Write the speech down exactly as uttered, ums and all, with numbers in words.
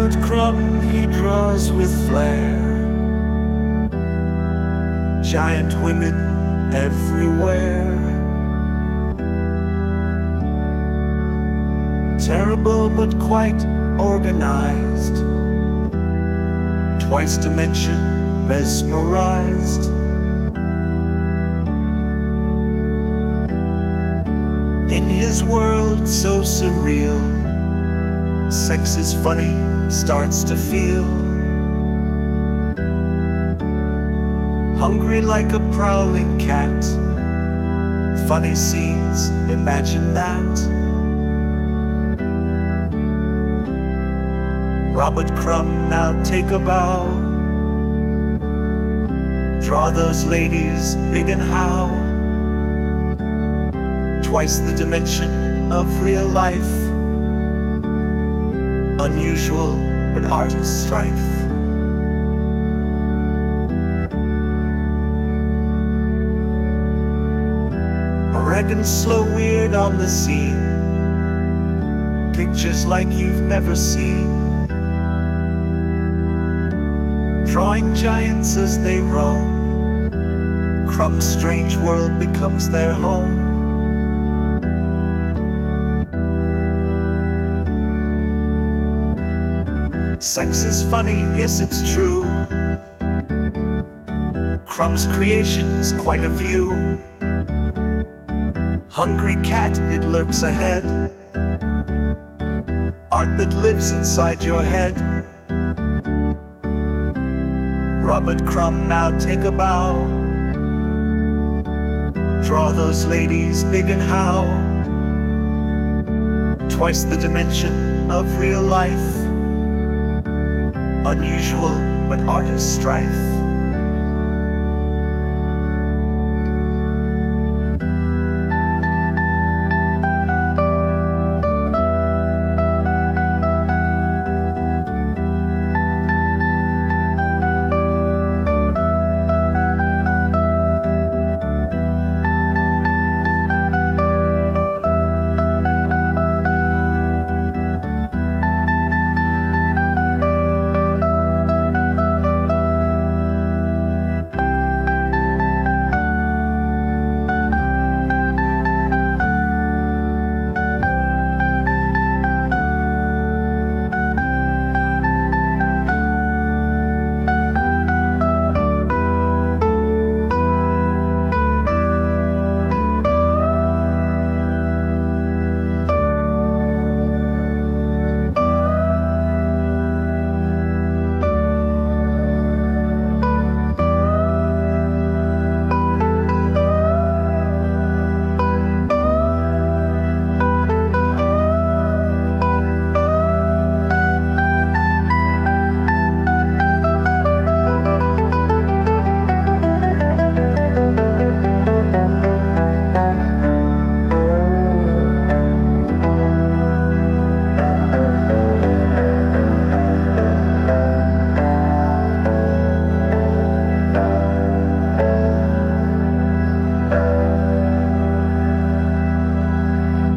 Robert Crumb, he draws with flair. Giant women everywhere. Terrible but quite organized. Twice dimension mesmerized. In his world so surreal, sex is funny, starts to feel. Hungry like a prowling cat. Funny scenes, imagine that. Robert Crumb, now take a bow. Draw those ladies big and how. Twice the dimension of real life. Unusual but artist strife. Reckon slow weird on the scene. Pictures like you've never seen. Drawing giants as they roam. Crumb's strange world becomes their home. Sex is funny, yes it's true. Crumb's creations, quite a few. Hungry cat, it lurks ahead. Art that lives inside your head. Robert Crumb, now take a bow. Draw those ladies big and how. Twice the dimension of real life. Unusual but artist strife.